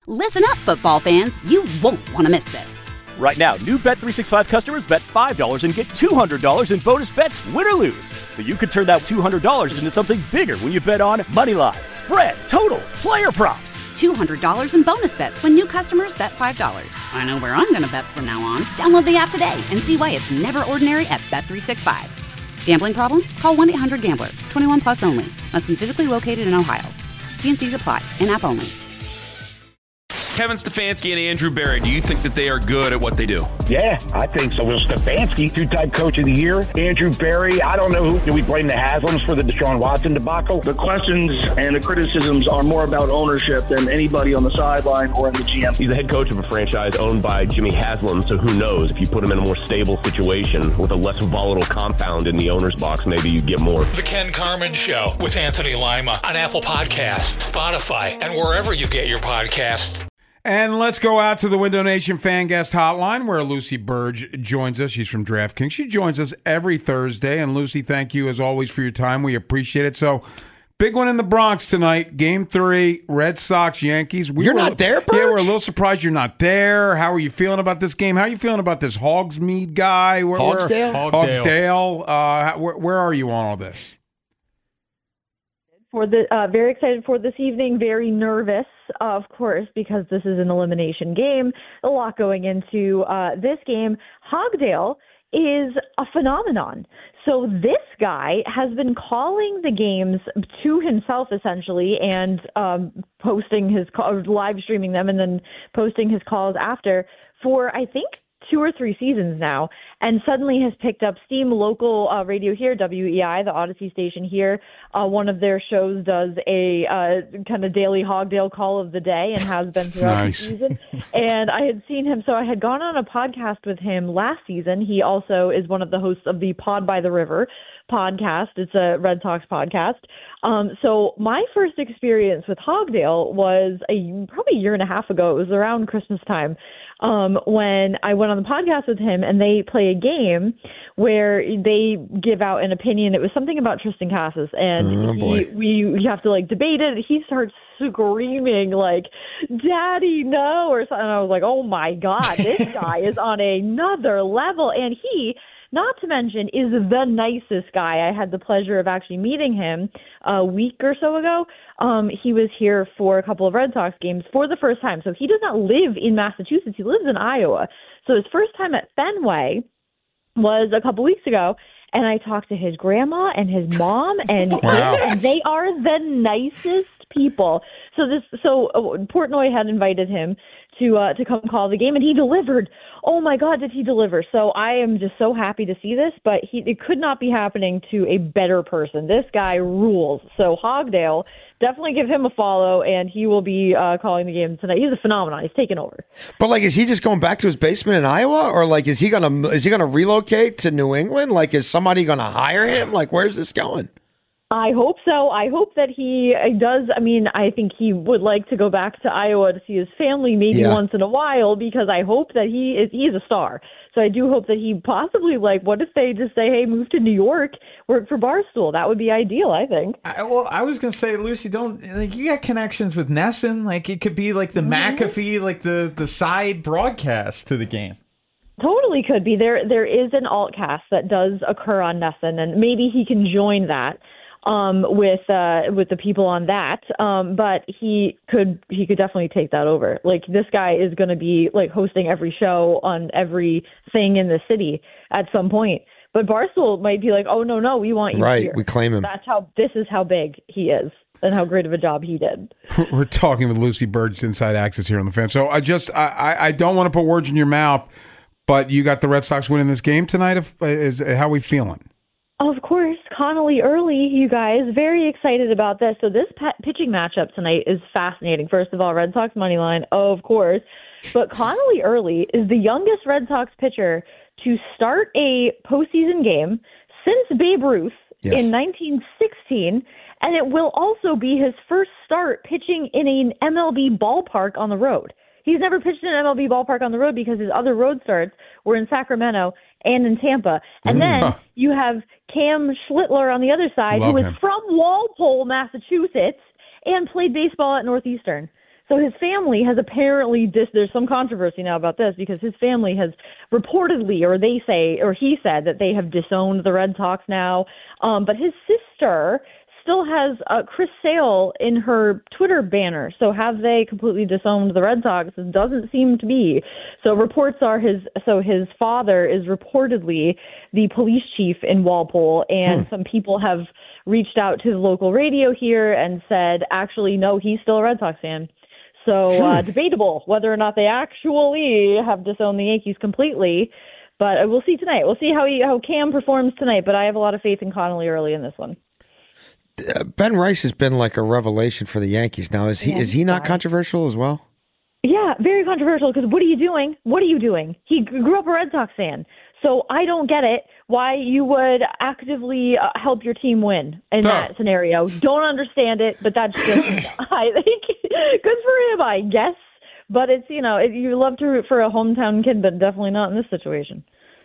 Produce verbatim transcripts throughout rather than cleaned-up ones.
Listen up, football fans. You won't want to miss this. Right now, new Bet three sixty-five customers bet five dollars and get two hundred dollars in bonus bets, win or lose. So you could turn that two hundred dollars into something bigger when you bet on money line, spread, totals, player props. two hundred dollars in bonus bets when new customers bet five dollars. I know where I'm going to bet from now on. Download the app today and see why it's never ordinary at Bet three sixty-five. Gambling problem? Call one eight hundred gambler. twenty-one plus only. Must be physically located in Ohio. T and C's apply. In-app only. Kevin Stefanski and Andrew Berry, do you think that they are good at what they do? Yeah, I think so. Well, Stefanski, two-time coach of the year. Andrew Berry, I don't know who. Do we blame the Haslams for the Deshaun Watson debacle? The questions and the criticisms are more about ownership than anybody on the sideline or in the G M. He's the head coach of a franchise owned by Jimmy Haslam, so who knows? If you put him in a more stable situation with a less volatile compound in the owner's box, maybe you get more. The Ken Carman Show with Anthony Lima on Apple Podcasts, Spotify, and wherever you get your podcasts. And let's go out to the Window Nation Fan Guest Hotline where Lucy Burge joins us. She's from DraftKings. She joins us every Thursday. And Lucy, thank you as always for your time. We appreciate it. So, big one in the Bronx tonight. Game three, Red Sox, Yankees. We you're were, not there, Burge? Yeah, we're a little surprised you're not there. How are you feeling about this game? How are you feeling about this Hogsmeade guy? Where, Hogsdale? Where, Hogsdale. Uh, where, where are you on all this? For the uh, very excited for this evening, very nervous, uh, of course, because this is an elimination game. A lot going into uh, this game. Hogdale is a phenomenon. So this guy has been calling the games to himself, essentially, and um, posting his call, live streaming them, and then posting his calls after for, I think, two or three seasons now, and suddenly has picked up steam. Local uh, radio here, W E I, the Odyssey station here, uh, one of their shows does a uh, kind of daily Hogdale call of the day and has been throughout Nice. the season. And I had seen him, so I had gone on a podcast with him last season. He also is one of the hosts of the Pod by the River podcast. It's a Red Sox podcast. Um, so my first experience with Hogdale was a, probably a year and a half ago. It was around Christmas time. Um, when I went on the podcast with him and they play a game where they give out an opinion. It was something about Tristan Casas, and Oh, boy. he, we, we have to like debate it. He starts screaming like, "Daddy, no," or something. And I was like, oh my God, this guy is on another level. And he, not to mention, is the nicest guy. I had the pleasure of actually meeting him a week or so ago. Um, he was here for a couple of Red Sox games for the first time. So he does not live in Massachusetts. He lives in Iowa. So his first time at Fenway was a couple weeks ago. And I talked to his grandma and his mom, and, Wow. and they are the nicest people. So this, so uh, Portnoy had invited him to uh, to come call the game, and he delivered. Oh my God, did he deliver? So I am just so happy to see this, but he it could not be happening to a better person. This guy rules. So Hogdale, definitely give him a follow, and he will be uh, calling the game tonight. He's a phenomenon. He's taken over. But like, is he just going back to his basement in Iowa, or like, is he gonna is he gonna relocate to New England? Like, is somebody gonna hire him? Like, where's this going? I hope so. I hope that he uh, does. I mean, I think he would like to go back to Iowa to see his family maybe Yeah. once in a while, because I hope that he is, he's a star. So I do hope that he possibly, like, what if they just say, hey, move to New York, work for Barstool? That would be ideal, I think. I, well, I was gonna say, Lucy, don't like you got connections with Nesson. Like it could be like the Mhm. McAfee, like the the side broadcast to the game. Totally could be. There, there is an alt cast that does occur on Nesson, and maybe he can join that um, with uh, with the people on that. Um, but he could he could definitely take that over. Like, this guy is going to be like hosting every show on every thing in the city at some point. But Barstool might be like, oh no no, we want you Right, here. we claim him. That's how. This is how big he is and how great of a job he did. We're talking with Lucy Burge, Inside Access here on the Fan. So I just I, I, I don't want to put words in your mouth, but you got the Red Sox winning this game tonight. If, is how we feeling? Of course, Connolly Early, you guys, very excited about this. So this p- pitching matchup tonight is fascinating. First of all, Red Sox money line, of course. But Connolly Early is the youngest Red Sox pitcher to start a postseason game since Babe Ruth Yes. in nineteen sixteen. And it will also be his first start pitching in an M L B ballpark on the road. He's never pitched in an M L B ballpark on the road because his other road starts were in Sacramento and in Tampa. And then you have Cam Schlittler on the other side, Love who is him. from Walpole, Massachusetts, and played baseball at Northeastern. So his family has apparently dis- there's some controversy now about this because his family has reportedly, or they say, or he said that they have disowned the Red Sox now. Um, but his sister still has uh, Chris Sale in her Twitter banner. So have they completely disowned the Red Sox? It doesn't seem to be. So reports are his. So his father is reportedly the police chief in Walpole, and hmm. some people have reached out to the local radio here and said, actually, no, he's still a Red Sox fan. So uh, debatable whether or not they actually have disowned the Yankees completely. But uh, we'll see tonight. We'll see how he, how Cam performs tonight. But I have a lot of faith in Connolly early in this one. Ben Rice has been like a revelation for the Yankees. Now, is he yeah, is he not controversial as well? Yeah, very controversial because what are you doing? What are you doing? He grew up a Red Sox fan. So I don't get it why you would actively uh, help your team win in no. that scenario. Don't understand it, but that's just, I think, good for him, I guess. But it's, you know, it, you love to root for a hometown kid, but definitely not in this situation.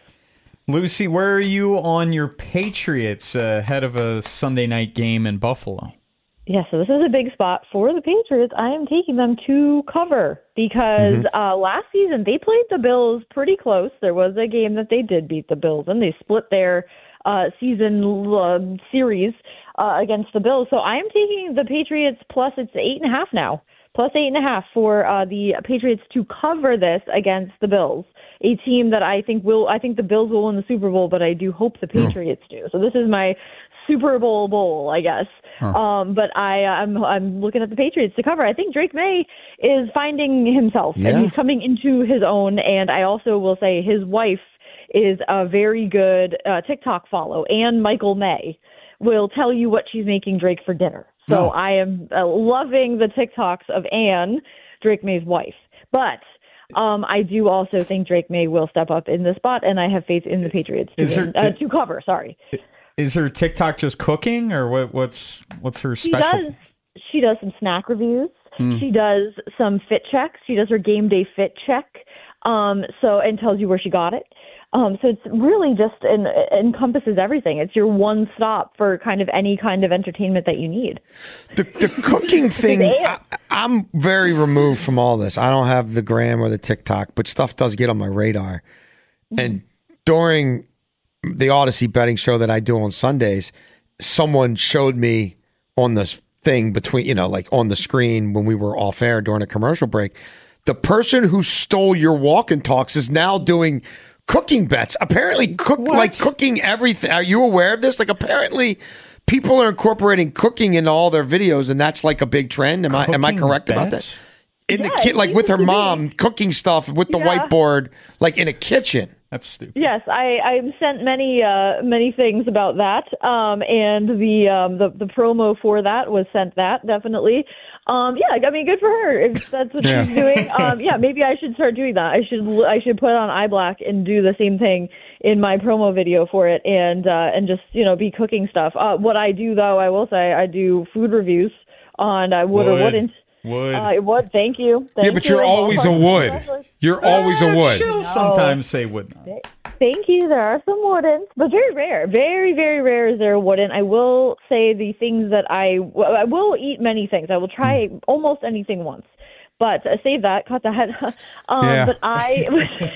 Lucy, where are you on your Patriots uh, ahead of a Sunday night game in Buffalo? Yeah, so this is a big spot for the Patriots. I am taking them to cover because mm-hmm. uh, last season they played the Bills pretty close. There was a game that they did beat the Bills, and they split their uh, season uh, series uh, against the Bills. So I am taking the Patriots plus it's eight and a half now, plus eight and a half for uh, the Patriots to cover this against the Bills, a team that I think will. I think the Bills will win the Super Bowl, but I do hope the Patriots mm. do. So this is my Super Bowl bowl, I guess. Huh. Um, but I, I'm I'm looking at the Patriots to cover. I think Drake May is finding himself, yeah. and he's coming into his own. And I also will say his wife is a very good uh, TikTok follow, and Michael May will tell you what she's making Drake for dinner. So oh. I am uh, loving the TikToks of Anne, Drake May's wife. But um, I do also think Drake May will step up in this spot, and I have faith in the Patriots to, there, win, uh, to cover. Sorry. Is her TikTok just cooking, or what? What's what's her specialty? She does. She does some snack reviews. Mm. She does some fit checks. She does her game day fit check. Um, so and tells you where she got it. Um, so it's really just in, encompasses everything. It's your one stop for kind of any kind of entertainment that you need. The, the cooking thing, I, I'm very removed from all this. I don't have the gram or the TikTok, but stuff does get on my radar. Mm. And during the Odyssey betting show that I do on Sundays, someone showed me on this thing between, you know, like on the screen when we were off air during a commercial break, the person who stole your walk and talks is now doing cooking bets. Apparently, cook what? like cooking everything. Are you aware of this? Like, apparently, people are incorporating cooking into all their videos, and that's like a big trend. Am cooking I am I correct bets? about that? In yeah, the kit, like with her mom, be. cooking stuff with the yeah. whiteboard, like in a kitchen. That's stupid. Yes, I I've sent many uh, many things about that, um, and the um, the the promo for that was sent that definitely. Um, yeah, I mean, good for her if that's what yeah. she's doing. Um, yeah, maybe I should start doing that. I should I should put on iBlack and do the same thing in my promo video for it, and uh, and just you know be cooking stuff. Uh, what I do though, I will say, I do food reviews on uh, wood, wood or wouldn't. Wood. Uh, would. Thank you. Thank yeah, but you. you're always a wood. You're yeah, always a wood. She'll sometimes say would not. Thank you. There are some wouldn't, but very rare. Very, very rare is there a wouldn't. I will say the things that I, I will eat many things. I will try mm. almost anything once. But uh, save that, cut that. um, yeah. But I...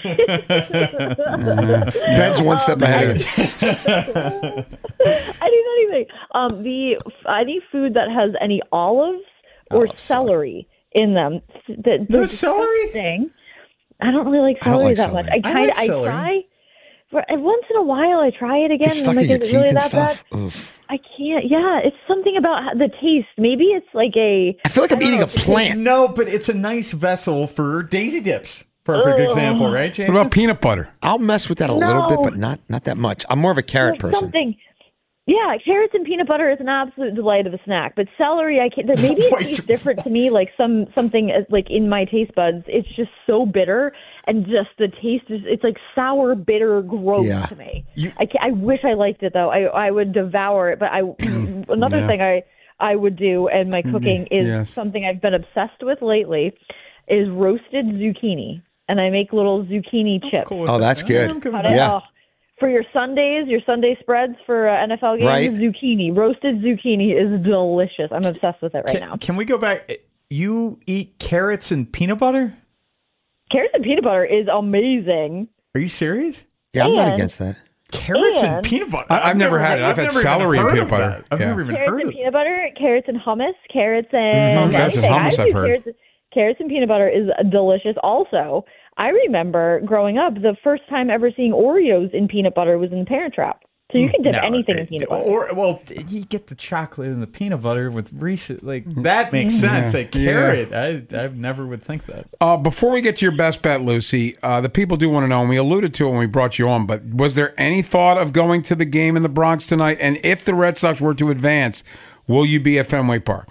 Ben's one step um, ahead of you. I do anything. Um, the, any food that has any olives or oh, celery in them. The, the celery? Thing. I don't really like celery like that celery. much. I kind of I, like I try for, once in a while. I try it again. It's stuck and I'm in like, your is teeth it really and that stuff. Bad? Oof. I can't. Yeah, it's something about the taste. Maybe it's like a. I feel like I'm eating know, a plant. No, but it's a nice vessel for Daisy Dips. Perfect Ugh. example, right, Jason? What about peanut butter? I'll mess with that a no. little bit, but not not that much. I'm more of a carrot There's person. Something. Yeah, carrots and peanut butter is an absolute delight of a snack. But celery, I can't. Maybe it tastes different to me. Like some something like in my taste buds, it's just so bitter, and just the taste is it's like sour, bitter, gross yeah. to me. You, I can't, I wish I liked it though. I I would devour it. But I another yeah. thing I I would do in my cooking is yes. something I've been obsessed with lately is roasted zucchini, and I make little zucchini chips. Cool oh, that's good. Yeah. It, oh, For your Sundays, your Sunday spreads for uh, N F L games, right. zucchini, roasted zucchini is delicious. I'm obsessed with it right can, now. Can we go back? You eat carrots and peanut butter? Carrots and peanut butter is amazing. Are you serious? Yeah, I'm not And- against that. Carrots and, And- peanut butter? I, I've never had it. I've, had never even celery and heard peanut of butter. that. I've Yeah. never even Carrots heard and of peanut butter, carrots and hummus, carrots and Mhm, carrots and anything. hummus, I I've think heard. Carrots, carrots and peanut butter is delicious. Also, I remember growing up, the first time ever seeing Oreos in peanut butter was in the Parent Trap. So you can dip No, anything it- in peanut butter. Or well, you get the chocolate and the peanut butter with Reese's. Like that makes Mm-hmm. sense. Yeah. A carrot, I I never would think that. Uh, before we get to your best bet, Lucy, uh, the people do want to know, and we alluded to it when we brought you on, but was there any thought of going to the game in the Bronx tonight? And if the Red Sox were to advance, will you be at Fenway Park?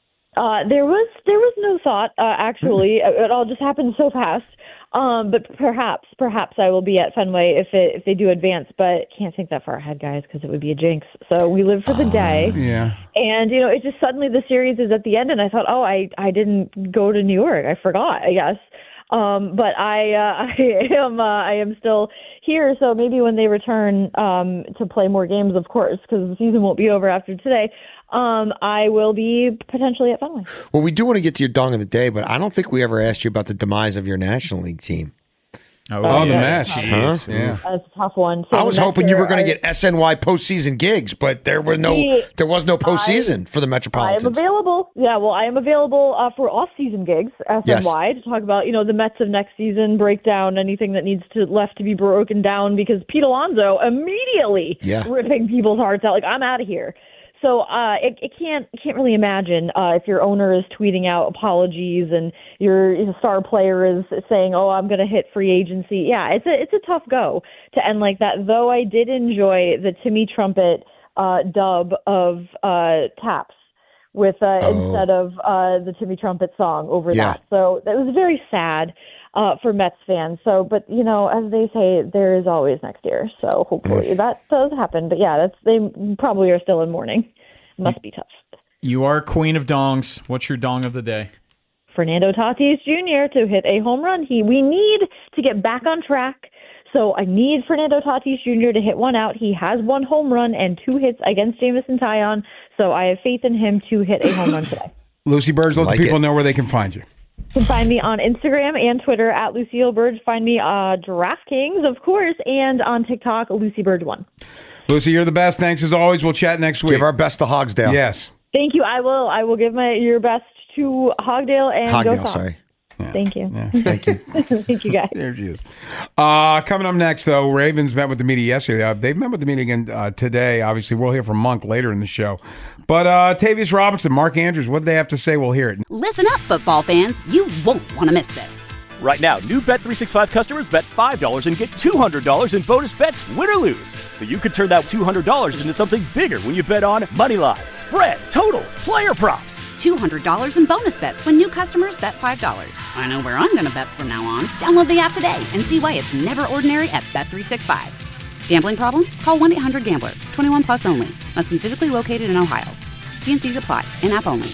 Uh, there was there was no thought, uh, actually. It all just happened so fast. Um, but perhaps, perhaps I will be at Fenway if it, if they do advance, but can't think that far ahead, guys, because it would be a jinx. So we live for the day. Yeah. And, you know, it just suddenly the series is at the end, and I thought, oh, I, I didn't go to New York. I forgot, I guess. Um, but I, uh, I am, uh, I am still here. So maybe when they return, um, to play more games, of course, because the season won't be over after today, um, I will be potentially at Fenway. Well, we do want to get to your dong of the day, but I don't think we ever asked you about the demise of your National League team. Oh, Oh, the yeah. match. Huh? Yeah. That's a tough one. So I was the hoping you Mets were going are- to get S N Y postseason gigs, but there were no See, there was no postseason for the I am Metropolitans. available. Yeah, well, I am available uh, for off-season gigs, S N Y, Yes. to talk about, you know, the Mets of next season, break down anything that needs to left to be broken down, because Pete Alonso immediately Yeah. ripping people's hearts out, like, I'm out of here. So uh, it, it can't it can't really imagine uh, if your owner is tweeting out apologies and your, your star player is saying, "Oh, I'm going to hit free agency." Yeah, it's a it's a tough go to end like that. Though I did enjoy the Timmy Trumpet uh, dub of uh, Taps with uh, Oh. instead of uh, the Timmy Trumpet song over Yeah. that. So that was very sad uh, for Mets fans. So, but you know, as they say, there is always next year. So hopefully that does happen. But yeah, that's they probably are still in mourning. Must be tough. You are queen of dongs. What's your dong of the day? Fernando Tatis Junior to hit a home run. He we need to get back on track. So I need Fernando Tatis Junior to hit one out. He has one home run and two hits against Jamison Tyon. So I have faith in him to hit a home run today. Lucy Burge, let Like the people it. know where they can find you. You can find me on Instagram and Twitter at Lucille Burge. Find me uh, DraftKings, of course, and on TikTok, Lucy Burge one. Lucy, you're the best. Thanks as always. We'll chat next week. Give our best to Hogsdale. Yes. Thank you. I will. I will give my your best to Hogdale and Go Hogdale, Sox. sorry. Thank you. Yeah, thank you. Thank you, guys. There she is. Uh, coming up next, though, Ravens met with the media yesterday. Uh, they've met with the media again uh, today. Obviously, we'll hear from Monk later in the show. But uh, Tavius Robinson, Mark Andrews, what they have to say, we'll hear it. Listen up, football fans. You won't want to miss this. Right now, new Bet three sixty-five customers bet five dollars and get two hundred dollars in bonus bets, win or lose. So you could turn that two hundred dollars into something bigger when you bet on money line, spread, totals, player props. two hundred dollars in bonus bets when new customers bet five dollars. I know where I'm going to bet from now on. Download the app today and see why it's never ordinary at Bet three sixty-five. Gambling problem? Call one eight hundred gambler. twenty-one plus only. Must be physically located in Ohio. T and C's apply. In-app only.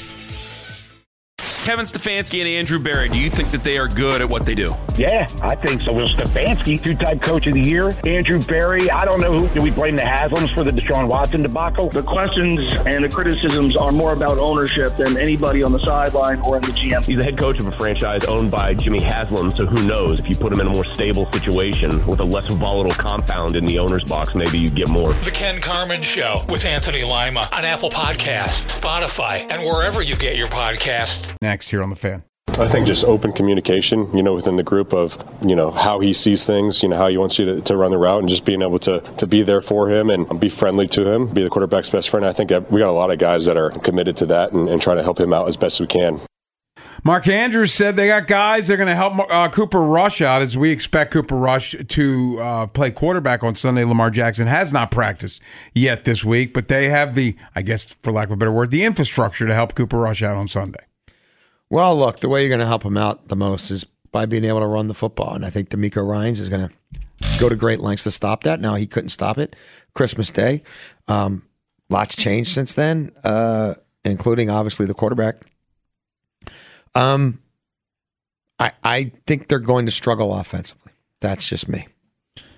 Kevin Stefanski and Andrew Berry, do you think that they are good at what they do? Yeah, I think so. Will Stefanski, two-time coach of the year. Andrew Berry, I don't know who. Do we blame the Haslams for the Deshaun Watson debacle? The questions and the criticisms are more about ownership than anybody on the sideline or in the G M. He's the head coach of a franchise owned by Jimmy Haslam, so who knows? If you put him in a more stable situation with a less volatile compound in the owner's box, maybe you get more. The Ken Carmen Show with Anthony Lima on Apple Podcasts, Spotify, and wherever you get your podcasts. Next here on The Fan. I think just open communication, you know, within the group of, you know, how he sees things, you know, how he wants you to, to run the route, and just being able to, to be there for him and be friendly to him, be the quarterback's best friend. I think we got a lot of guys that are committed to that and, and trying to help him out as best we can. Mark Andrews said they got guys. They're going to help uh, Cooper Rush out as we expect Cooper Rush to uh, play quarterback on Sunday. Lamar Jackson has not practiced yet this week, but they have the, I guess, for lack of a better word, the infrastructure to help Cooper Rush out on Sunday. Well, look, the way you're going to help him out the most is by being able to run the football. And I think D'Amico Ryans is going to go to great lengths to stop that. Now, he couldn't stop it Christmas Day. Um, lots changed since then, uh, including, obviously, the quarterback. Um, I, I think they're going to struggle offensively. That's just me.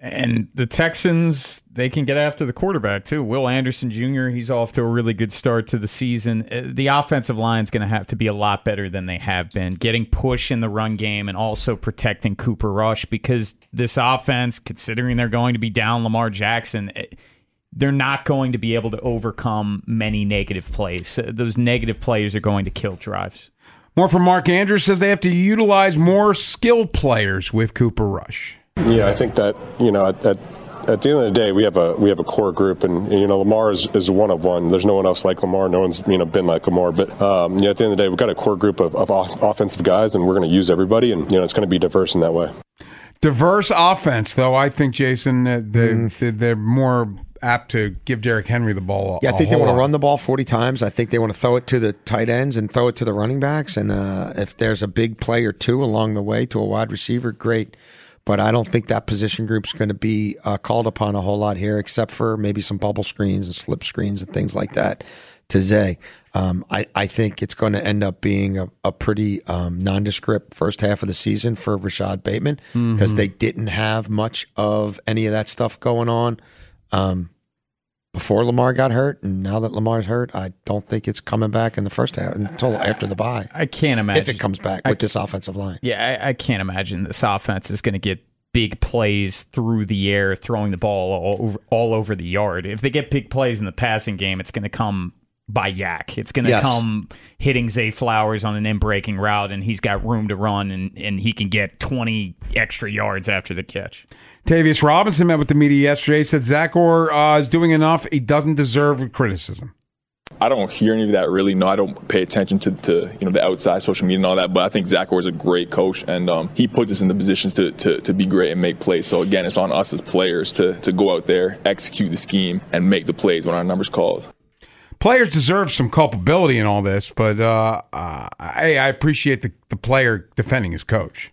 And the Texans, they can get after the quarterback, too. Will Anderson Junior, he's off to a really good start to the season. The offensive line's going to have to be a lot better than they have been, getting push in the run game and also protecting Cooper Rush, because this offense, considering they're going to be down Lamar Jackson, they're not going to be able to overcome many negative plays. Those negative plays are going to kill drives. More from Mark Andrews, says they have to utilize more skilled players with Cooper Rush. Yeah, I think that, you know, at, at at the end of the day, we have a we have a core group, and, and you know, Lamar is, is one of one. There's no one else like Lamar. No one's, you know, been like Lamar. But um, you know, at the end of the day, we've got a core group of, of off- offensive guys, and we're going to use everybody, and you know, it's going to be diverse in that way. Diverse offense, though. I think, Jason, that they, Mm. they're more apt to give Derrick Henry the ball. Yeah, I think a they whole want to lot. run the ball forty times. I think they want to throw it to the tight ends and throw it to the running backs. And uh, if there's a big play or two along the way to a wide receiver, great. But I don't think that position group's going to be uh, called upon a whole lot here, except for maybe some bubble screens and slip screens and things like that to Zay. Um, I, I think it's going to end up being a, a pretty um, nondescript first half of the season for Rashad Bateman, because Mhm. they didn't have much of any of that stuff going on um, before Lamar got hurt. And now that Lamar's hurt, I don't think it's coming back in the first half until after the bye. I can't imagine. If it comes back with this offensive line. Yeah, I, I can't imagine this offense is going to get big plays through the air, throwing the ball all over, all over the yard. If they get big plays in the passing game, it's going to come by Yak. It's going to Yes. come hitting Zay Flowers on an in-breaking route, and he's got room to run, and, and he can get twenty extra yards after the catch. Tavius Robinson met with the media yesterday, said Zach Orr uh, is doing enough. He doesn't deserve criticism. I don't hear any of that really. No, I don't pay attention to, to you know the outside social media and all that. But I think Zach Orr is a great coach, and um, he puts us in the positions to, to, to be great and make plays. So again, it's on us as players to to go out there, execute the scheme, and make the plays when our number's called. Players deserve some culpability in all this, but uh, uh, hey, I appreciate the, the player defending his coach.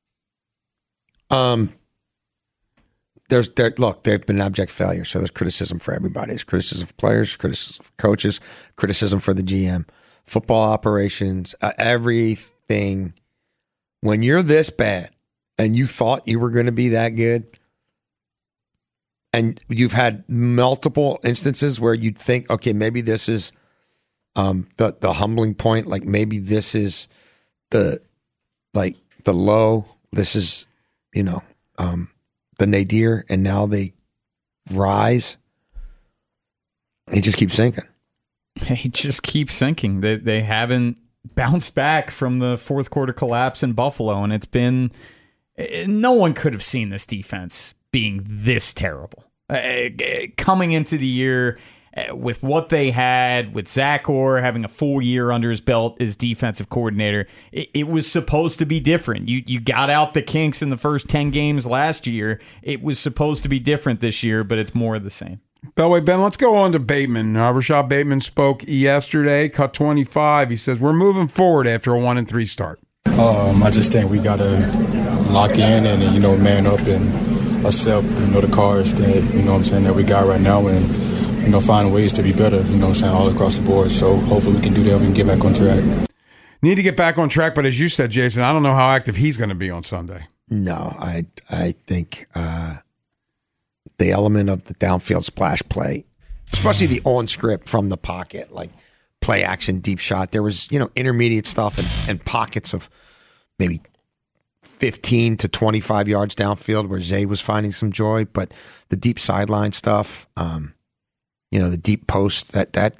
Um, there's there, look, they've been abject failure, so there's criticism for everybody. There's criticism for players, criticism for coaches, criticism for the G M, football operations, uh, everything. When you're this bad and you thought you were going to be that good, and you've had multiple instances where you'd think, okay, maybe this is um, the the humbling point. Like maybe this is the like the low. This is, you know, um, the nadir, and now they rise. It just keeps sinking. They just keep sinking. They they haven't bounced back from the fourth quarter collapse in Buffalo, and it's been no one could have seen this defense being this terrible. Uh, coming into the year uh, with what they had, with Zach Orr having a full year under his belt as defensive coordinator, it, it was supposed to be different. You you got out the kinks in the first ten games last year. It was supposed to be different this year, but it's more of the same. Beltway Ben, let's go on to Bateman. Uh, Rashad Bateman spoke yesterday, cut twenty-five. He says, we're moving forward after a one and three start. Um, I just think we got to lock in and, you know, man up and accept, you know, the cards that, you know what I'm saying, that we got right now, and, you know, find ways to be better, you know what I'm saying, all across the board. So hopefully we can do that. We can get back on track. Need to get back on track, but as you said, Jason, I don't know how active he's going to be on Sunday. No, I I think uh, the element of the downfield splash play, especially the on script from the pocket, like play action, deep shot. There was, you know, intermediate stuff and, and pockets of maybe fifteen to twenty-five yards downfield where Zay was finding some joy, but the deep sideline stuff, um, you know, the deep post, that that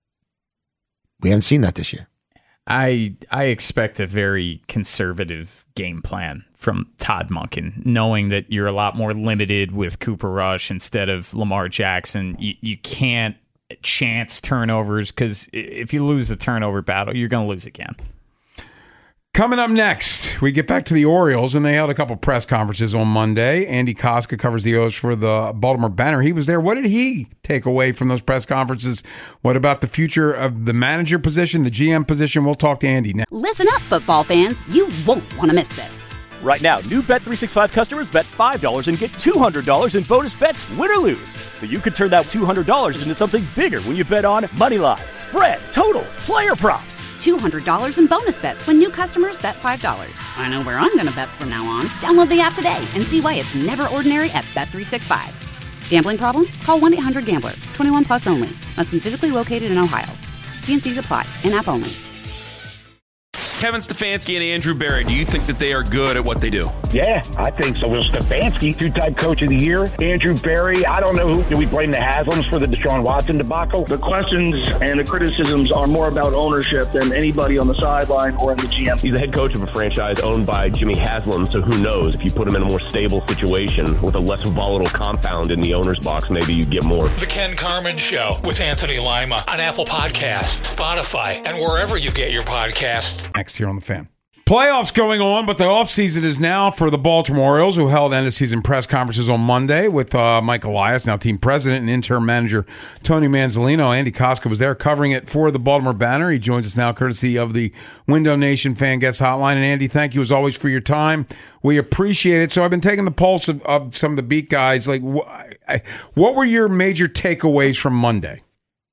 we haven't seen that this year. I I expect a very conservative game plan from Todd Monken, knowing that you're a lot more limited with Cooper Rush instead of Lamar Jackson. You, you can't chance turnovers, because if you lose the turnover battle, you're going to lose again. Coming up next, we get back to the Orioles, and they held a couple press conferences on Monday. Andy Koska covers the O's for the Baltimore Banner. He was there. What did he take away from those press conferences? What about the future of the manager position, the G M position? We'll talk to Andy now. Listen up, football fans. You won't want to miss this. Right now, new Bet three sixty-five customers bet five dollars and get two hundred dollars in bonus bets, win or lose. So you could turn that two hundred dollars into something bigger when you bet on Moneyline, spread, totals, player props. two hundred dollars in bonus bets when new customers bet five dollars. I know where I'm going to bet from now on. Download the app today and see why it's never ordinary at Bet three sixty-five. Gambling problem? Call one eight hundred gambler. twenty-one plus only. Must be physically located in Ohio. T and C's apply. In-app only. Kevin Stefanski and Andrew Berry, do you think that they are good at what they do? Yeah, I think so. Will Stefanski, two-time coach of the year. Andrew Berry, I don't know who. Do we blame the Haslams for the Deshaun Watson debacle? The questions and the criticisms are more about ownership than anybody on the sideline or in the G M. He's the head coach of a franchise owned by Jimmy Haslam, so who knows? If you put him in a more stable situation with a less volatile compound in the owner's box, maybe you get more. The Ken Carman Show with Anthony Lima on Apple Podcasts, Spotify, and wherever you get your podcasts. Next here on the Fan. Playoffs going on, but the offseason is now for the Baltimore Orioles, who held end-of-season press conferences on Monday with uh, Mike Elias, now team president, and interim manager Tony Manzolino. Andy Koska was there covering it for the Baltimore Banner. He joins us now courtesy of the Window Nation Fan Guest Hotline. And Andy, thank you as always for your time. We appreciate it. So I've been taking the pulse of, of some of the beat guys. Like, wh- I, what were your major takeaways from Monday?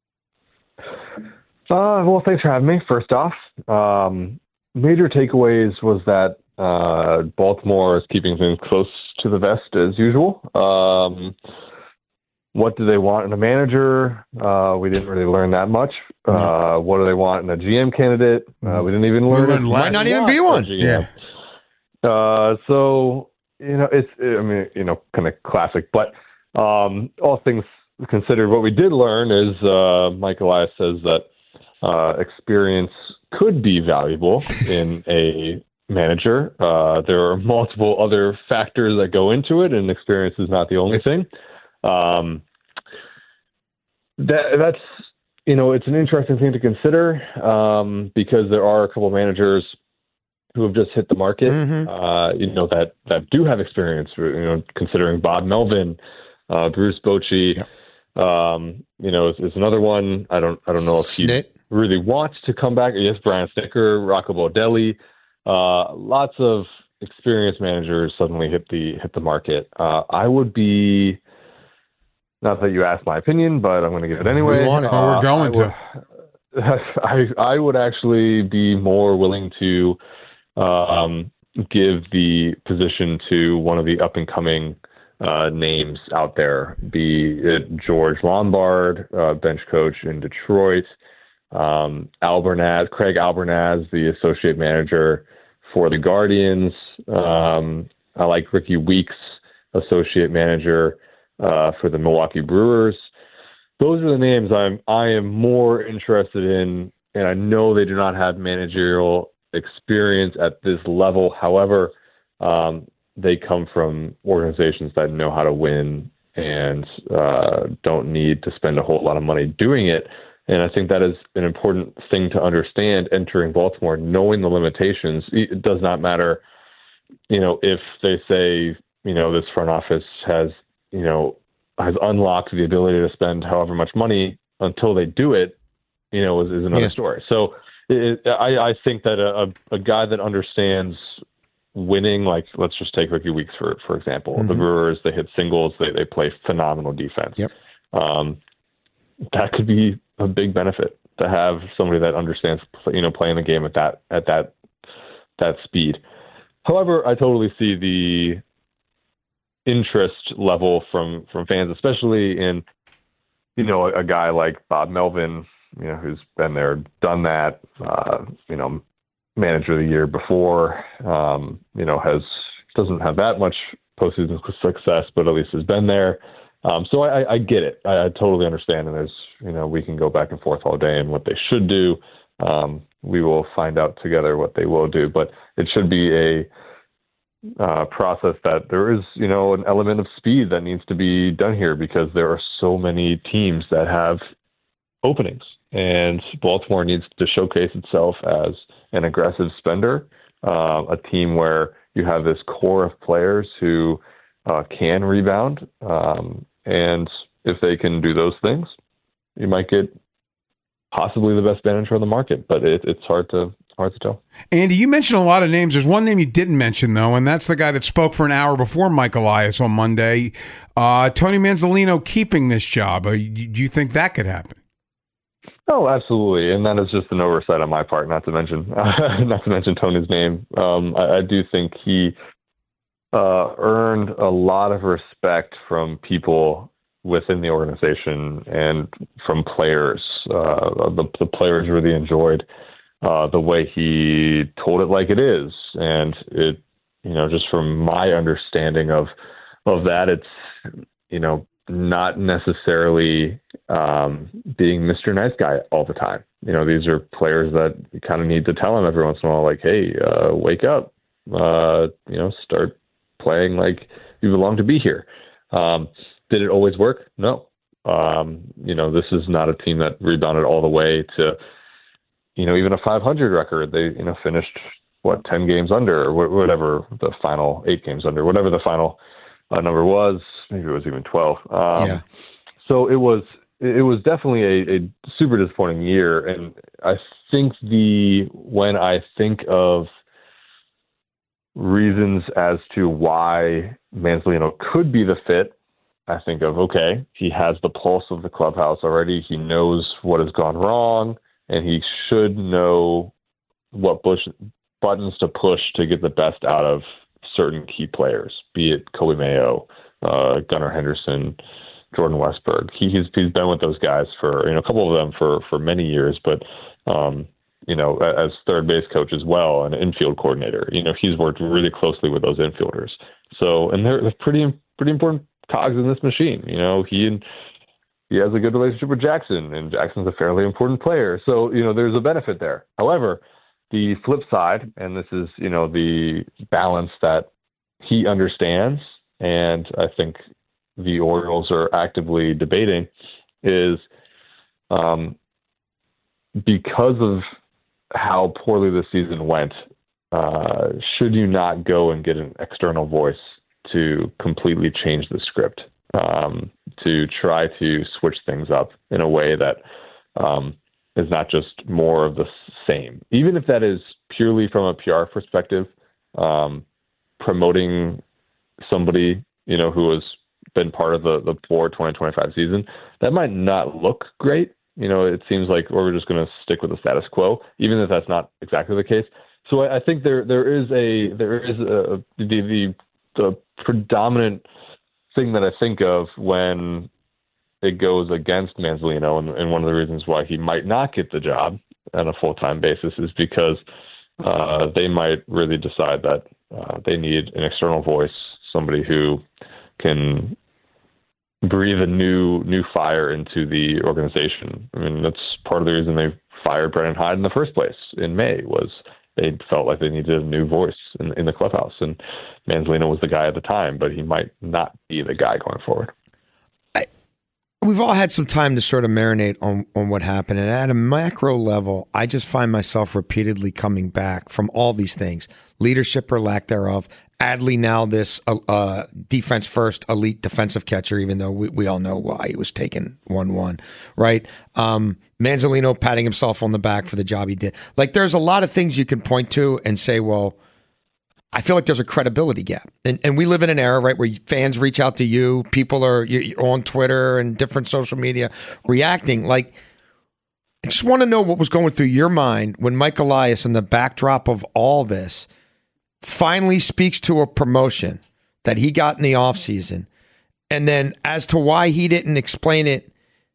Uh, well, thanks for having me, first off. Um, major takeaways was that uh, Baltimore is keeping things close to the vest as usual. Um, what do they want in a manager? Uh, we didn't really learn that much. Uh, what do they want in a G M candidate? Uh, we didn't even learn it. Might not even be one. Yeah. Uh, so, you know, it's, I mean, you know, kind of classic, but um, all things considered, what we did learn is uh, Mike Elias says that Uh, experience could be valuable in a manager. Uh, there are multiple other factors that go into it, and experience is not the only thing. Um, that, that's, you know, it's an interesting thing to consider um, because there are a couple of managers who have just hit the market, mm-hmm. uh, you know, that, that do have experience, you know, considering Bob Melvin, uh, Bruce Bochy, yep. um, you know, is, is another one. I don't, I don't know if Snit. he really wants to come back. Yes, Brian Snicker, Rocco Baldelli, uh, lots of experienced managers suddenly hit the hit the market. Uh, I would be, not that you asked my opinion, but I'm going to give it anyway. We want it. Uh, We're going I would, to. I I would actually be more willing to um, give the position to one of the up and coming uh, names out there, be it George Lombard, uh, bench coach in Detroit. Um, Albernaz, Craig Albernaz, the associate manager for the Guardians. Um, I like Ricky Weeks, associate manager uh, for the Milwaukee Brewers. Those are the names I'm I am more interested in, and I know they do not have managerial experience at this level. However, um, they come from organizations that know how to win and uh, don't need to spend a whole lot of money doing it. And I think that is an important thing to understand entering Baltimore, knowing the limitations. It does not matter, you know, if they say, you know, this front office has, you know, has unlocked the ability to spend however much money until they do it, you know, is, is another yeah. story. So it, I, I think that a, a guy that understands winning, like let's just take Ricky Weeks, for, for example. Mm-hmm. The Brewers, they hit singles. They, they play phenomenal defense. Yep. Um, that could be a big benefit to have somebody that understands, you know, playing the game at that at that that speed. However, I totally see the interest level from from fans, especially in, you know, a, a guy like Bob Melvin, you know, who's been there, done that, uh, you know, manager of the year before, um, you know, has doesn't have that much postseason success, but at least has been there. Um, so I, I get it. I, I totally understand. And there's, you know, we can go back and forth all day and what they should do. Um, we will find out together what they will do, but it should be a uh, process that there is, you know, an element of speed that needs to be done here because there are so many teams that have openings, and Baltimore needs to showcase itself as an aggressive spender, uh, a team where you have this core of players who uh, can rebound. Um, and if they can do those things, you might get possibly the best manager on the market, but it, it's hard to hard to tell. Andy, you mentioned a lot of names. There's one name you didn't mention, though, and that's the guy that spoke for an hour before Mike Elias on Monday. Uh, Tony Manzolino keeping this job. Uh, do you think that could happen? Oh, absolutely, and that is just an oversight on my part. Not to mention, uh, not to mention Tony's name. Um, I, I do think he uh, earned a lot of respect from people within the organization and from players. Uh, the, the players really enjoyed uh, the way he told it like it is, and it, you know, just from my understanding of of that, it's, you know, not necessarily um, being Mister Nice Guy all the time. You know, these are players that you kind of need to tell them every once in a while, like, hey, uh, wake up, uh, you know, start playing like you belong to be here. Um, did it always work? No. Um, you know, this is not a team that rebounded all the way to, you know, even a five hundred record. They, you know, finished, what, ten games under, or whatever the final, eight games under, whatever the final uh, number was. Maybe it was even twelve. Um, yeah. So it was it was definitely a, a super disappointing year, and I think the when I think of reasons as to why Manzolino could be the fit, I think of, okay, he has the pulse of the clubhouse already. He knows what has gone wrong, and he should know what push, buttons to push to get the best out of certain key players, be it Kobe Mayo, uh, Gunnar Henderson, Jordan Westberg. He, he's he's been with those guys for, you know, a couple of them for, for many years, but, um, you know, as third base coach as well, and infield coordinator, you know, he's worked really closely with those infielders. So, and they're, they're pretty, pretty important cogs in this machine. You know, he and he has a good relationship with Jackson, and Jackson's a fairly important player. So, you know, there's a benefit there. However, the flip side, and this is, you know, the balance that he understands, and I think the Orioles are actively debating, is um, because of how poorly the season went, uh, should you not go and get an external voice to completely change the script, um, to try to switch things up in a way that um, is not just more of the same, even if that is purely from a P R perspective, um, promoting somebody, you know, who has been part of the, the poor twenty twenty-five season, that might not look great. You know, it seems like, or we're just going to stick with the status quo, even if that's not exactly the case. So I, I think there there is a there is a, the, the the predominant thing that I think of when it goes against Manzolino, and, and one of the reasons why he might not get the job on a full-time basis is because uh, they might really decide that uh, they need an external voice, somebody who can breathe a new new fire into the organization. I mean, that's part of the reason they fired Brendan Hyde in the first place in May, was they felt like they needed a new voice in, in the clubhouse. And Manzolino was the guy at the time, but he might not be the guy going forward. I, we've all had some time to sort of marinate on, on what happened. And at a macro level, I just find myself repeatedly coming back from all these things, leadership or lack thereof. Adley now this uh, uh, defense first elite defensive catcher, even though we, we all know why he was taken one one, right? Um, Manzolino patting himself on the back for the job he did. Like, there's a lot of things you can point to and say, well, I feel like there's a credibility gap. And and we live in an era, right, where fans reach out to you, people are you're on Twitter and different social media reacting. Like, I just want to know what was going through your mind when Mike Elias, in the backdrop of all this, finally speaks to a promotion that he got in the offseason, and then as to why he didn't explain it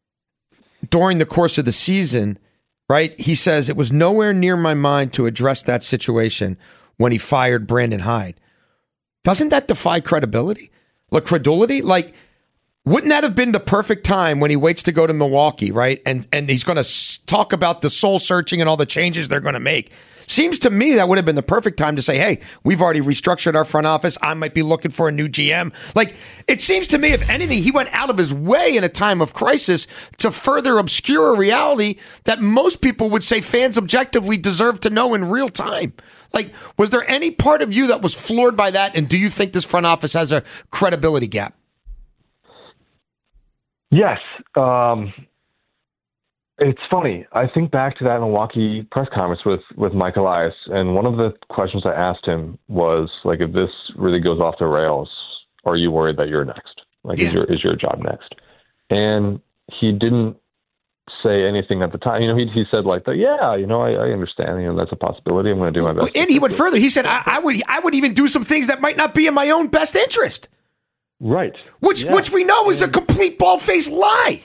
during the course of the season, right? He says, it was nowhere near my mind to address that situation when he fired Brandon Hyde. Doesn't that defy credibility? Like, credulity? Like, wouldn't that have been the perfect time when he waits to go to Milwaukee, right? And and he's going to talk about the soul searching and all the changes they're going to make. Seems to me that would have been the perfect time to say, hey, we've already restructured our front office. I might be looking for a new G M. Like, it seems to me, if anything, he went out of his way in a time of crisis to further obscure a reality that most people would say fans objectively deserve to know in real time. Like, was there any part of you that was floored by that? And do you think this front office has a credibility gap? Yes. Um, It's funny. I think back to that Milwaukee press conference with, with Mike Elias, and one of the questions I asked him was, like, if this really goes off the rails, are you worried that you're next? Like, yeah. is your is your job next? And he didn't say anything at the time. You know, he he said like, yeah, you know, I, I understand. You know, that's a possibility. I'm going to do my best. And he went further. He said, I, I would I would even do some things that might not be in my own best interest. Right. Which yeah. which we know is a complete bald-faced lie.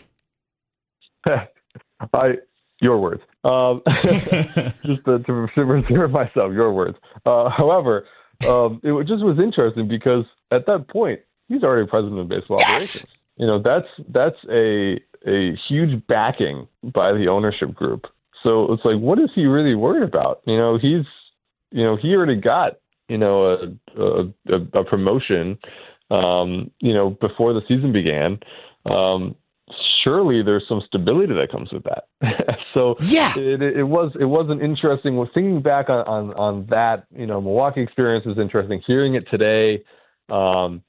I, your words. Um, just to, to reserve myself, your words. Uh, however, um, it just was interesting because at that point, he's already president of baseball yes! operations. You know, that's that's a a huge backing by the ownership group. So it's like, what is he really worried about? You know, he's, you know, he already got, you know, a a, a promotion, um, you know, before the season began. Um, surely there's some stability that comes with that. so yeah, it, it was it was an interesting. Well, thinking back on, on on that, you know, Milwaukee experience was interesting. Hearing it today, um,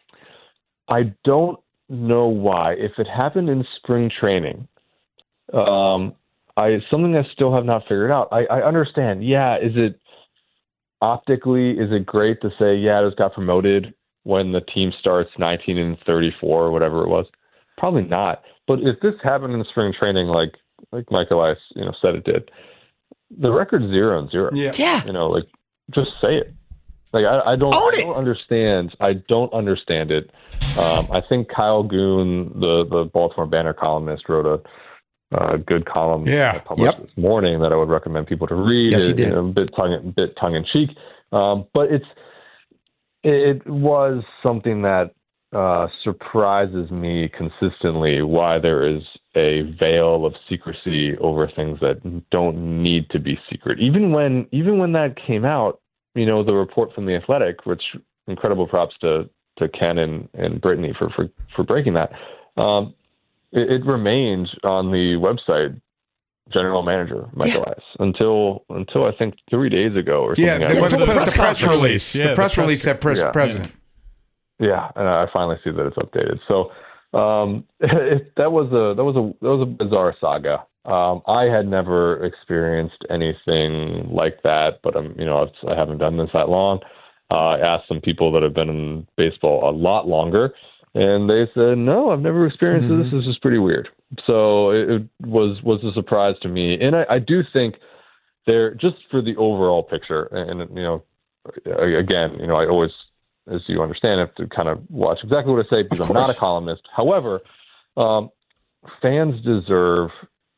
I don't know why. If it happened in spring training, um, I something I still have not figured out. I, I understand. Yeah, is it optically? Is it great to say, yeah, it just got promoted when the team starts nineteen and thirty-four or whatever it was? Probably not. But if this happened in spring training, like like Mike Elias, you know, said it did, the record's zero and zero. Yeah. yeah. You know, like just say it. Like I, I don't, I don't understand. I don't understand it. Um, I think Kyle Goon, the the Baltimore Banner columnist, wrote a uh, good column yeah. published Yep. this morning that I would recommend people to read. Yes, he it, did. You know, a bit tongue bit tongue in cheek, um, but it's it, it was something that uh, surprises me consistently. Why there is a veil of secrecy over things that don't need to be secret. Even when even when that came out, you know, the report from The Athletic, which incredible props to to Ken and, and Brittany for, for, for breaking that. Um, it, it remained on the website, General Manager Mike Yeah. Elias, until until I think three days ago or something. Yeah, I the, guess. the, the, press the press conference. release. Yeah, the press the press release that pres- yeah. president. Yeah, and I finally see that it's updated. So um, it, that was a that was a that was a bizarre saga. Um, I had never experienced anything like that, but I'm you know I've, I haven't done this that long. Uh, I asked some people that have been in baseball a lot longer, and they said, "No, I've never experienced mm-hmm. this. This is pretty weird." So it, it was was a surprise to me, and I, I do think there just for the overall picture, and, and you know, again, you know, I always, as you understand, have to kind of watch exactly what I say because I'm not a columnist. However, um, fans deserve.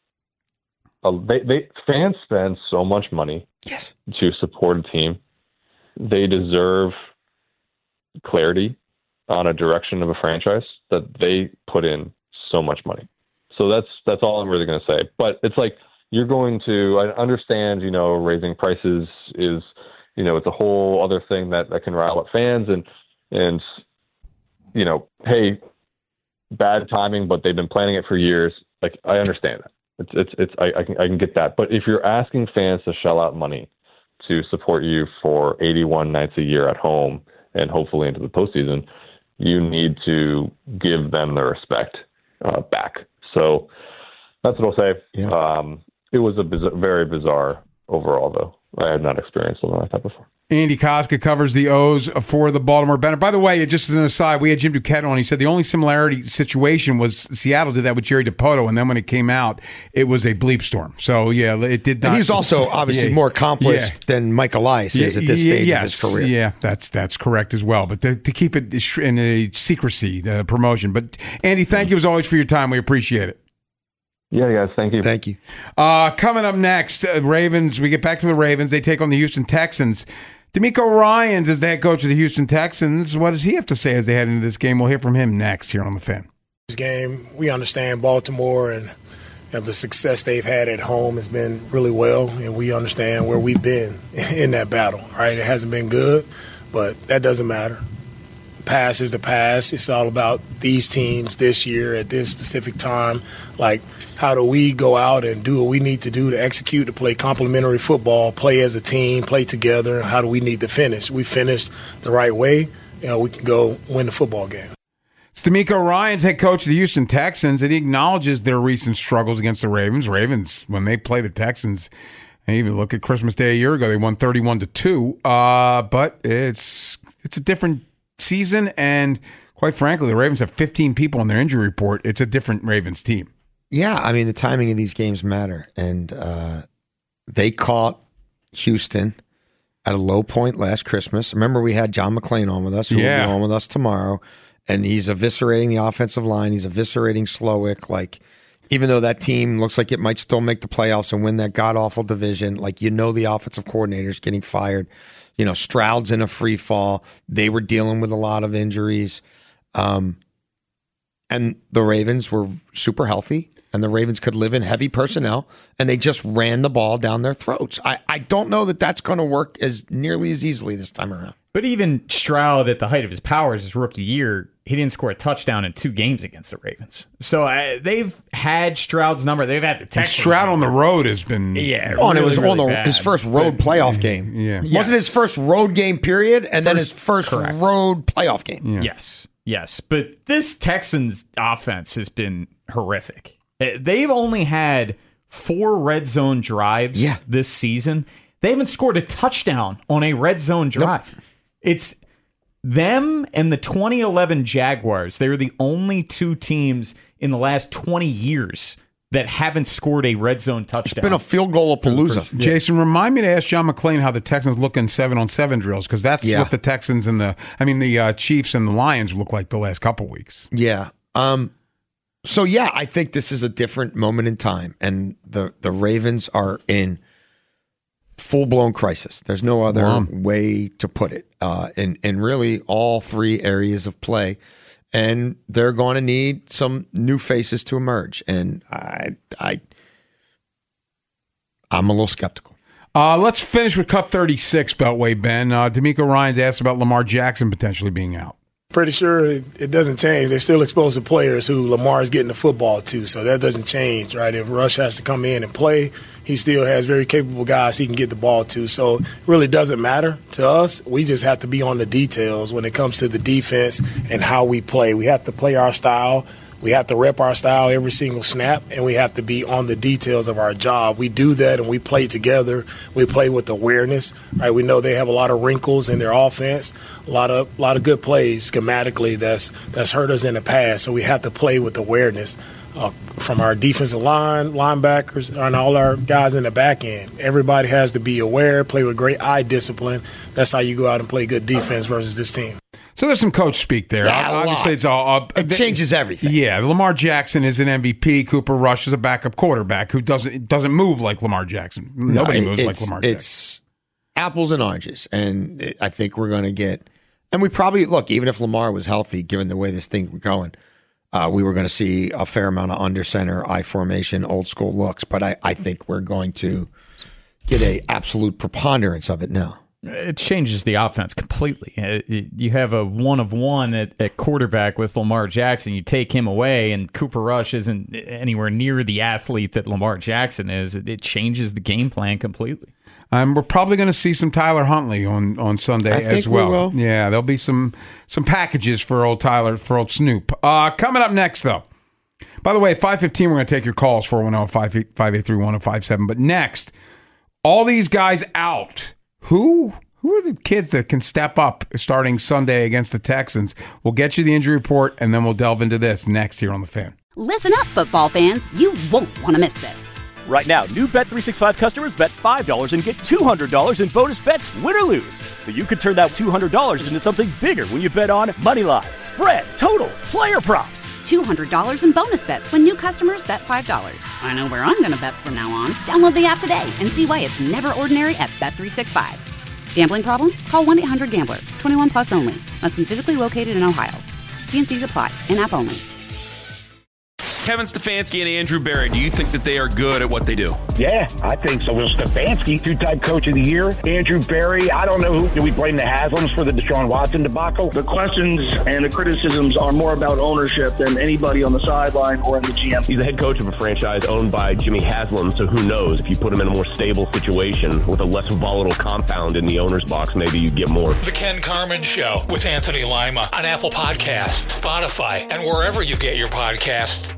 A, they, they fans spend so much money yes. to support a team. They deserve clarity on a direction of a franchise that they put in so much money. So that's that's all I'm really going to say. But it's like you're going to I understand, you know, raising prices is, you know, it's a whole other thing that, that can rile up fans and and you know, hey, bad timing, but they've been planning it for years. Like I understand that. It's it's it's I, I can I can get that. But if you're asking fans to shell out money to support you for eighty-one nights a year at home and hopefully into the postseason, you need to give them the respect uh, back. So that's what I'll say. Yeah. Um, it was a biz- very bizarre overall, though. I had not experienced something like that before. Andy Koska covers the O's for the Baltimore Banner. By the way, just as an aside, we had Jim Duquette on. He said the only similarity situation was Seattle did that with Jerry Dipoto, and then when it came out, it was a bleep storm. So, yeah, it did not. And he's also obviously yeah, more accomplished yeah. than Mike Elias is yeah, at this yeah, stage yes, of his career. Yeah, that's that's correct as well. But to, to keep it in a secrecy, the promotion. But, Andy, thank you as always for your time. We appreciate it. Yeah, guys, thank you. Thank you. Uh, coming up next, uh, Ravens. We get back to the Ravens. They take on the Houston Texans. D'Amico Ryans is the head coach of the Houston Texans. What does he have to say as they head into this game? We'll hear from him next here on The Fan. This game, we understand Baltimore and, and the success they've had at home has been really well, and we understand where we've been in that battle, right? It hasn't been good, but that doesn't matter. Past is the past. It's all about these teams this year at this specific time. Like, how do we go out and do what we need to do to execute, to play complementary football, play as a team, play together? How do we need to finish? We finished the right way, you know, we can go win the football game. It's D'Amico Ryans, head coach of the Houston Texans, and he acknowledges their recent struggles against the Ravens. Ravens, when they play the Texans, and even look at Christmas Day a year ago, they won thirty-one to two. Uh, but it's it's a different season, and quite frankly, the Ravens have fifteen people on their injury report. It's a different Ravens team. Yeah, I mean, the timing of these games matter, and uh, they caught Houston at a low point last Christmas. Remember, we had John McClain on with us, who Yeah. will be on with us tomorrow. And he's eviscerating the offensive line. He's eviscerating Slowick. Like, even though that team looks like it might still make the playoffs and win that god-awful division, like, you know the offensive coordinator's getting fired. You know, Stroud's in a free fall. They were dealing with a lot of injuries. Um, and the Ravens were super healthy, and the Ravens could live in heavy personnel, and they just ran the ball down their throats. I, I don't know that that's going to work as nearly as easily this time around. But even Stroud, at the height of his powers, his rookie year, he didn't score a touchdown in two games against the Ravens. So uh, they've had Stroud's number. They've had the And Texans. Stroud on the road has been Yeah, Oh, and it really, was really on the, bad. his first road But- playoff game. Yeah. Yes. Wasn't his first road game, period, and then his First- first correct. road playoff game. Yeah. Yes, yes. But this Texans offense has been horrific. Uh, They've only had four red zone drives Yeah. this season. They haven't scored a touchdown on a red zone drive. It's them and the twenty eleven Jaguars. They were the only two teams in the last twenty years that haven't scored a red zone touchdown. It's been a field goal of Palooza. Jason, remind me to ask John McClain how the Texans look in seven on seven drills, because that's Yeah. what the Texans and the, I mean, the uh, Chiefs and the Lions look like the last couple weeks. Yeah. Um, so, yeah, I think this is a different moment in time, and the, the Ravens are in full-blown crisis. There's no other Wow. way to put it, uh, in, in really all three areas of play. And they're going to need some new faces to emerge. And I, I, I'm a little skeptical. Uh, let's finish with Cut thirty-six, Beltway, Ben. Uh, D'Amico Ryans asked about Lamar Jackson potentially being out. Pretty sure it, it doesn't change. They're still exposed to players who Lamar is getting the football to, so that doesn't change, right? If Rush has to come in and play, he still has very capable guys he can get the ball to. So it really doesn't matter to us. We just have to be on the details when it comes to the defense and how we play. We have to play our style. We have to rep our style every single snap, and we have to be on the details of our job. We do that, and we play together. We play with awareness, right? We know they have a lot of wrinkles in their offense, a lot of a lot of good plays schematically that's that's hurt us in the past. So we have to play with awareness uh, from our defensive line, linebackers, and all our guys in the back end. Everybody has to be aware, play with great eye discipline. That's how you go out and play good defense versus this team. So there's some coach speak there. Yeah, a Obviously, lot. it's all. Uh, It changes everything. Yeah, Lamar Jackson is an M V P. Cooper Rush is a backup quarterback who doesn't doesn't move like Lamar Jackson. Nobody No, moves like it's- Lamar Jackson. It's apples and oranges, and it, I think we're going to get. And we probably look, even if Lamar was healthy, given the way this thing was going, uh, we were going to see a fair amount of under center, I formation, old school looks. But I, I think we're going to get a absolute preponderance of it now. It changes the offense completely. Uh, You have a one of one at, at quarterback with Lamar Jackson. You take him away, and Cooper Rush isn't anywhere near the athlete that Lamar Jackson is. It, it changes the game plan completely. Um, we're probably going to see some Tyler Huntley on, on Sunday I as think we well. will. Yeah, there'll be some some packages for old Tyler, for old Snoop. Uh, coming up next, though. By the way, at five fifteen, we're going to take your calls, four one zero, five eight three, one zero five seven. But next, all these guys out. Who who are the kids that can step up starting Sunday against the Texans? We'll get you the injury report, and then we'll delve into this next here on The Fan. Listen up, football fans. You won't want to miss this. Right now, new Bet three sixty-five customers bet five dollars and get two hundred dollars in bonus bets, win or lose. So you could turn that two hundred dollars into something bigger when you bet on money line, spread, totals, player props. two hundred dollars in bonus bets when new customers bet five dollars. I know where I'm going to bet from now on. Download the app today and see why it's never ordinary at Bet three sixty-five. Gambling problem? Call one eight hundred gambler. twenty-one plus only. Must be physically located in Ohio. T and C's apply. In-app only. Kevin Stefanski and Andrew Berry, do you think that they are good at what they do? Yeah, I think so. Will Stefanski, two-time coach of the year. Andrew Berry, I don't know who. Do we blame the Haslams for the Deshaun Watson debacle? The questions and the criticisms are more about ownership than anybody on the sideline or in the G M. He's the head coach of a franchise owned by Jimmy Haslam, so who knows? If you put him in a more stable situation with a less volatile compound in the owner's box, maybe you get more. The Ken Carman Show with Anthony Lima on Apple Podcasts, Spotify, and wherever you get your podcasts.